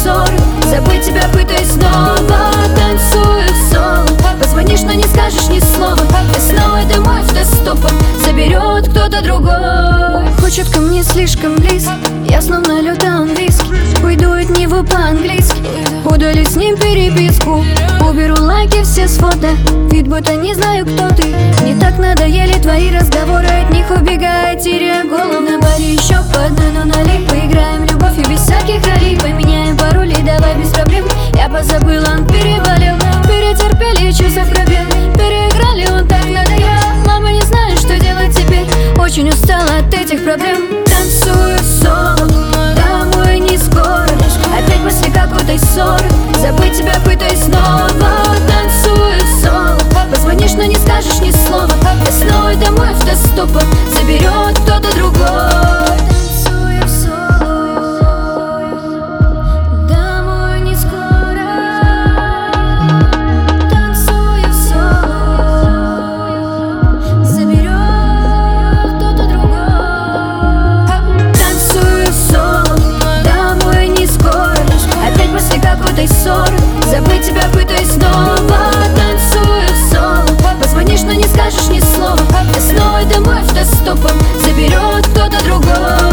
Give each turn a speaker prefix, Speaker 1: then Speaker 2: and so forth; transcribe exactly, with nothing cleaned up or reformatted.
Speaker 1: ссоры, забыть тебя пытаюсь снова. Танцую соло, позвонишь, но не скажешь ни слова. И снова домой автостопом заберет кто-то другой. Хочет ко мне слишком близко, я словно лед английский. Уйду от него по-английски, удалю с ним переписку, уберу лайки все с фото, ведь будто не знаю, кто ты. Не так надоели твои разговоры, от них убегая, теряя голову. На баре еще по одной, но налей. Поиграем в любовь и без всяких ролей. Поменяем пароли, давай без проблем. Я позабыла, он переболел. Перетерпели часов пробел, переиграли, он так надоел. Мама не знает, что делать теперь, очень устала от этих проблем. Танцую соло, домой не скоро, опять после какой-то ссоры, забыть тебя пытаюсь снова. Танцую соло, позвонишь, но не скажешь ни слова. И снова домой автостопом заберет кто-то другой. Танцую соло, домой не скоро. Танцую соло, заберет кто-то другой. Танцую соло, домой не скоро, опять после какой-то ссоры, забыть тебя пытаюсь снова. Танцую соло, позвонишь, но не скажешь ни слова. И снова домой автостопом заберет кто-то другой.